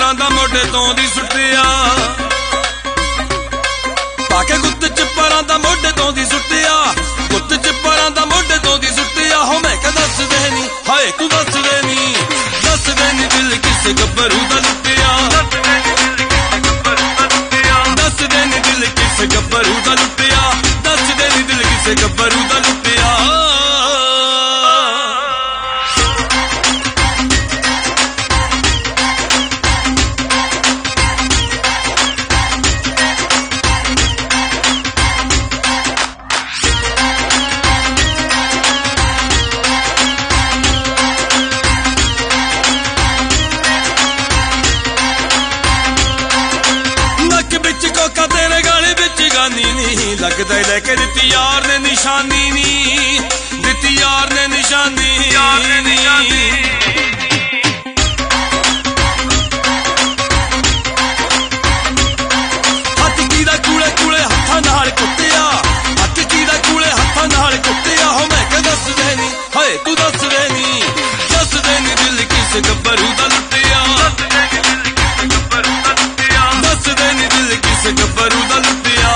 ਪਰਾਂ ਦਾ ਮੋਢੇ ਤੋਂ ਦੀ ਸੁੱਟਿਆ ਪਾਕੇ ਗੁੱਤ ਚ ਪਰਾਂ ਦਾ ਮੋਢੇ ਤੋਂ ਦੀ ਸੁੱਟਿਆ ਗੁੱਤ ਚ ਪਰਾਂ ਦਾ ਮੋਢੇ ਤੋਂ ਦੀ ਸੁੱਟਿਆ ਹੋ ਮੈਂ ਕਿ ਦੱਸਦੇ ਨੀ ਹਾਏ ਤੂੰ ਦੱਸਦੇ ਨੀ ਦਿਲ ਕਿਸ ਗੱਭਰੂ ਦਾ ਲੁੱਟਿਆ ਦੱਸਦੇ ਨੀ ਦਿਲ ਕਿਸ ਗੱਭਰੂ ਦਾ ਲੁੱਟਿਆ ਦੱਸਦੇ ਨੀ ਦਿਲ ਕਿਸ ਗੱਭਰੂ ਦਾ ਲੁੱਟਿਆ लगदा लेके दित्ती यार ने निशानी नी दित्ती यार ने निशानी हथ की दा कूले कूले हत्थां नाल कुੱਟਿਆ हथ की दा कूले हत्थां नाल कुੱਟਿਆ हो मैं के दस दे नी हाय तू दस दे नी दिल किस गब्बरू दा लुੱਟਿਆ दस दे नी दिल किस गब्बरू दा लुੱਟਿਆ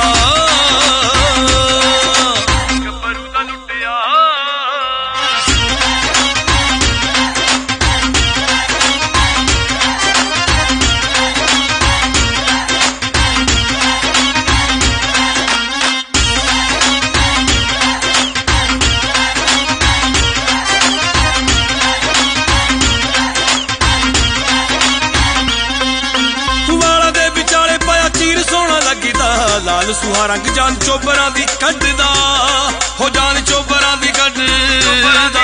लाल सुहा रंग जान चोबरां दी कड्डदा हो जान चोबरां दी कड्डदा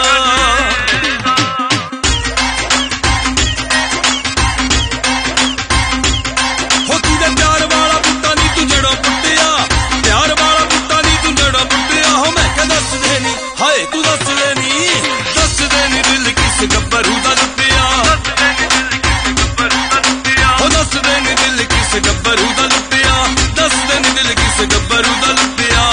हो किदे प्यार वाला बूटा नी तू जड़ों पुट्टिया प्यार वाला बूटा नी तू जड़ों पुट्टिया हो मैं के दस दे नी हाय तू दस दे नी दिल किस गब्बरू दा लुੱਟਿਆ हो दस दे नी दिल किस गब्बरू दा लुੱਟਿਆ दस दे नी दिल किस गब्बरू दा लुੱਟਿਆ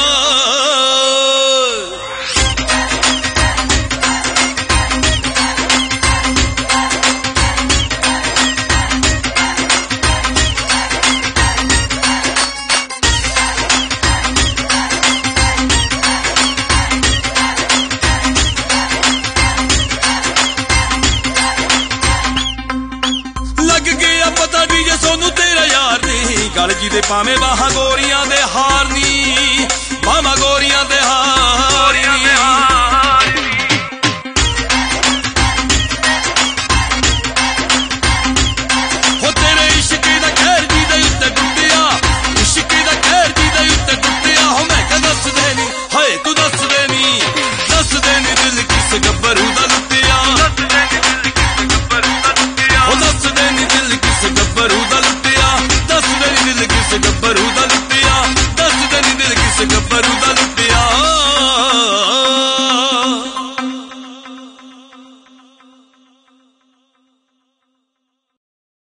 पता डीजे सोनू तेरा यार नी गल जी दे पावे बाहां गोरियां दे हार नी बाहां गोरियां दे हार नी